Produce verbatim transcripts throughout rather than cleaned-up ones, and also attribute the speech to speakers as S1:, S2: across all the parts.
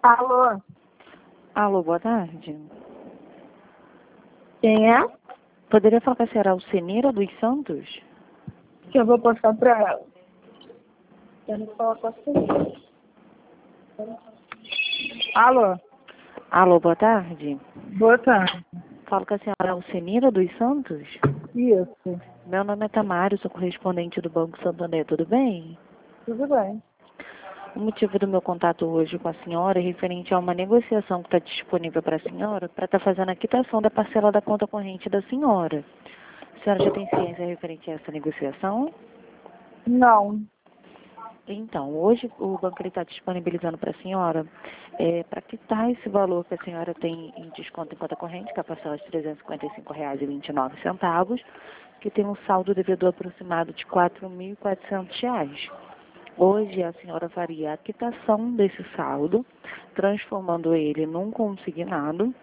S1: Alô,
S2: Alô, boa tarde.
S1: quem é?
S2: Poderia falar com a senhora Alcenira dos Santos?
S1: Que eu vou passar pra ela. Quero falar com a senhora. Alô,
S2: Alô, boa tarde.
S1: boa tarde.
S2: Falo com a senhora Alcenira dos Santos?
S1: Isso,
S2: Meu nome é Tamara, sou correspondente do Banco Santander, tudo bem?
S1: tudo bem.
S2: O motivo do meu contato hoje com a senhora é referente a uma negociação que está disponível para a senhora para estar fazendo a quitação da parcela da conta corrente da senhora. A senhora já tem ciência referente a essa negociação?
S1: Não,
S2: Então, hoje o banco está disponibilizando para a senhora, é, para quitar esse valor que a senhora tem em desconto em conta corrente, que é a parcela de trezentos e cinquenta e cinco reais e vinte e nove centavos, que tem um saldo devedor aproximado de quatro mil e quatrocentos reais. Hoje a senhora faria a quitação desse saldo, transformando ele num consignado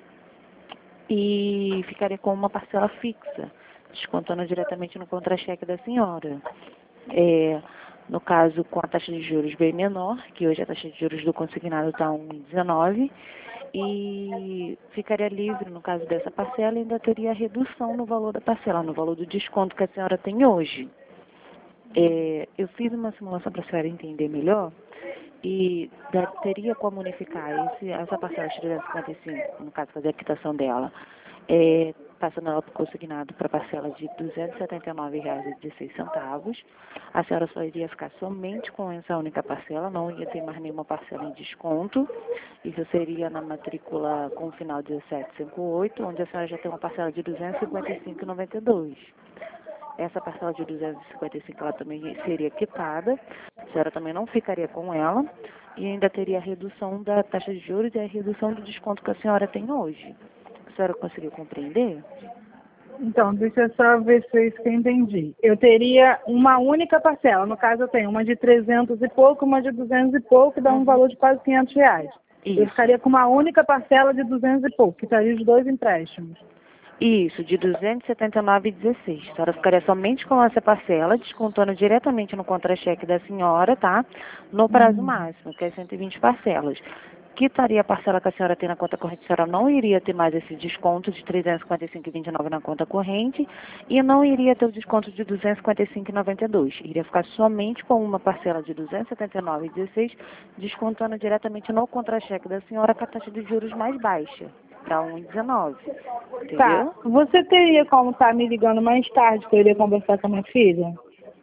S2: e ficaria com uma parcela fixa, descontando diretamente no contra-cheque da senhora. É, no caso, com a taxa de juros bem menor, que hoje a taxa de juros do consignado está um vírgula dezenove, e ficaria livre, no caso dessa parcela, e ainda teria redução no valor da parcela, no valor do desconto que a senhora tem hoje. É, eu fiz uma simulação para a senhora entender melhor e da- teria como unificar esse, essa parcela de trezentos e cinquenta e cinco, no caso, fazer a quitação dela, é, passando ela para consignado para a parcela de duzentos e setenta e nove reais e dezesseis centavos. A senhora só iria ficar somente com essa única parcela, não ia ter mais nenhuma parcela em desconto. Isso seria na matrícula com o final dezessete cinquenta e oito, onde a senhora já tem uma parcela de duzentos e cinquenta e cinco reais e noventa e dois centavos. Essa parcela de duzentos e cinquenta e cinco ela também seria quitada, a senhora também não ficaria com ela e ainda teria a redução da taxa de juros e a redução do desconto que a senhora tem hoje. A senhora conseguiu compreender?
S1: então deixa eu só ver se é isso que eu entendi. Eu teria uma única parcela, no caso eu tenho uma de trezentos e pouco, uma de duzentos e pouco, que dá um
S2: Uhum.
S1: valor de quase quinhentos reais. Eu
S2: Isso.
S1: ficaria com uma única parcela de duzentos e pouco, que estaria os dois empréstimos.
S2: Isso, de duzentos e setenta e nove reais e dezesseis centavos. A senhora ficaria somente com essa parcela, descontando diretamente no contra-cheque da senhora, tá? No prazo
S1: Uhum.
S2: máximo, que é cento e vinte parcelas. Quitaria a parcela que a senhora tem na conta corrente, a senhora não iria ter mais esse desconto de trezentos e cinquenta e cinco reais e vinte e nove centavos na conta corrente e não iria ter o desconto de duzentos e cinquenta e cinco reais e noventa e dois centavos. Iria ficar somente com uma parcela de duzentos e setenta e nove reais e dezesseis centavos, descontando diretamente no contra-cheque da senhora com a taxa de juros mais baixa, para um vírgula dezenove.
S1: Tá,
S2: Entendeu?
S1: você teria como estar me ligando mais tarde, que eu iria conversar com a minha filha?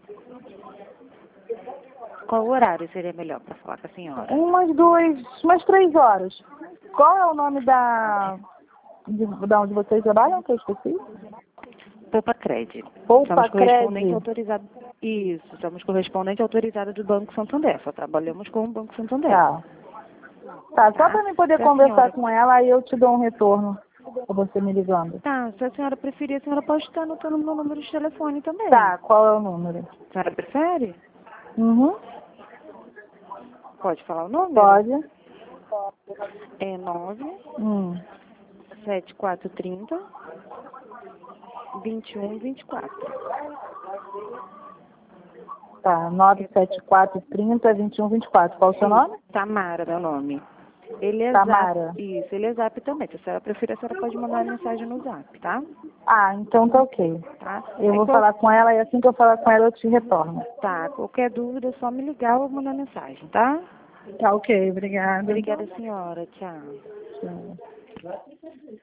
S2: Qual horário seria melhor para falar com a senhora?
S1: Umas duas, umas três horas. Qual é o nome da, de, da onde vocês trabalham, que eu esqueci?
S2: Poupa Cred.
S1: Poupa
S2: Somos correspondente
S1: Cred.
S2: autorizado. Isso, somos correspondente autorizado do Banco Santander. Só trabalhamos com o Banco Santander.
S1: Tá. Tá, só
S2: Tá?
S1: para mim poder
S2: Se a
S1: conversar
S2: senhora.
S1: com ela, aí eu te dou um retorno. Com você me ligando.
S2: Tá, se a senhora preferir, a senhora pode estar anotando meu número de telefone também.
S1: Tá, qual é o número?
S2: A senhora prefere?
S1: Uhum.
S2: Pode falar o número?
S1: Pode.
S2: É nove
S1: Hum.
S2: sete quatro três zero vinte e um vinte e quatro.
S1: Tá, nove sete quatro trinta, vinte e um vinte e quatro. Qual o seu nome?
S2: Tamara, meu nome. Ele é
S1: Tamara.
S2: zap. Isso, ele é zap também. Se a senhora preferir, a senhora pode mandar mensagem no zap, tá?
S1: Ah, então tá ok.
S2: Tá?
S1: Eu
S2: Aí,
S1: vou
S2: qual-
S1: falar com ela e assim que eu falar com ela eu te retorno.
S2: Tá, qualquer dúvida é só me ligar ou mandar mensagem, tá?
S1: Tá ok, obrigada.
S2: Obrigada, senhora. Tchau.
S1: Tchau.